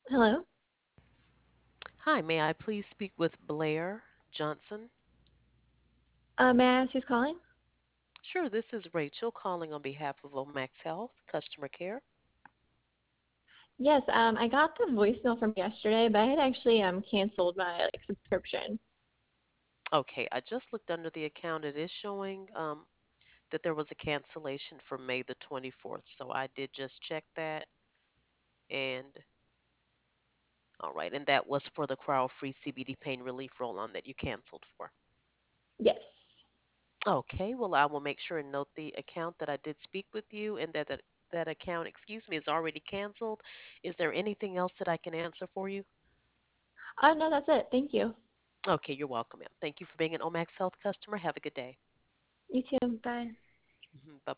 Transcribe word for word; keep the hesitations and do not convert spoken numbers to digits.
Hello. Hi, may I please speak with Blair Johnson? Uh, may I ask who's calling? Sure, this is Rachel calling on behalf of Omax Health Customer Care. Yes, um, I got the voicemail from yesterday, but I had actually um canceled my like subscription. Okay, I just looked under the account. It is showing um, that there was a cancellation for May the twenty-fourth. So I did just check that. And all right, and that was for the cryo free C B D pain relief roll on that you canceled for. Yes. Okay, well, I will make sure and note the account that I did speak with you and that that, that account, excuse me, is already canceled. Is there anything else that I can answer for you? Oh no, that's it. Thank you. Okay, you're welcome, ma'am. Thank you for being an Omax Health customer. Have a good day. You too. Bye. Bye bye.